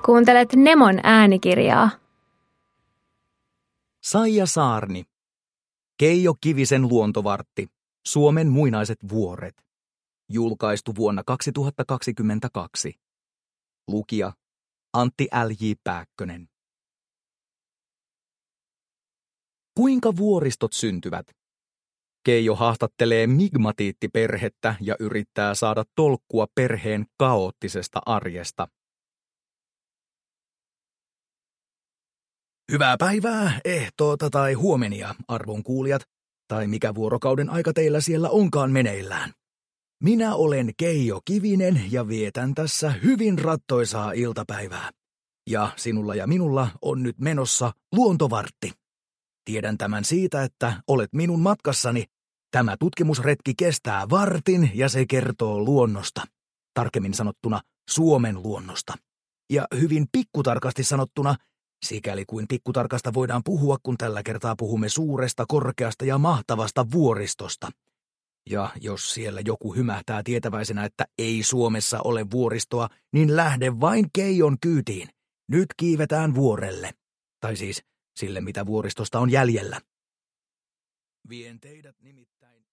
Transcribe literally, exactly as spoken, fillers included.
Kuuntelet Nemon äänikirjaa. Saija Saarni. Keijo Kivisen luontovartti. Suomen muinaiset vuoret. Julkaistu vuonna kaksituhattakaksikymmentäkaksi. Lukija Antti L J Pääkkönen. Kuinka vuoristot syntyvät? Keijo haastattelee migmatiittiperhettä ja yrittää saada tolkkua perheen kaoottisesta arjesta. Hyvää päivää, ehtoota tai huomenia, arvon kuulijat, tai mikä vuorokauden aika teillä siellä onkaan meneillään. Minä olen Keijo Kivinen ja vietän tässä hyvin rattoisaa iltapäivää. Ja sinulla ja minulla on nyt menossa luontovartti. Tiedän tämän siitä, että olet minun matkassani. Tämä tutkimusretki kestää vartin ja se kertoo luonnosta. Tarkemmin sanottuna Suomen luonnosta. Ja hyvin pikkutarkasti sanottuna, sikäli kuin pikkutarkasta voidaan puhua, kun tällä kertaa puhumme suuresta, korkeasta ja mahtavasta vuoristosta. Ja jos siellä joku hymähtää tietäväisenä, että ei Suomessa ole vuoristoa, niin lähde vain Keijon kyytiin. Nyt kiivetään vuorelle. Tai siis sille, mitä vuoristosta on jäljellä. Vien teidät nimittäin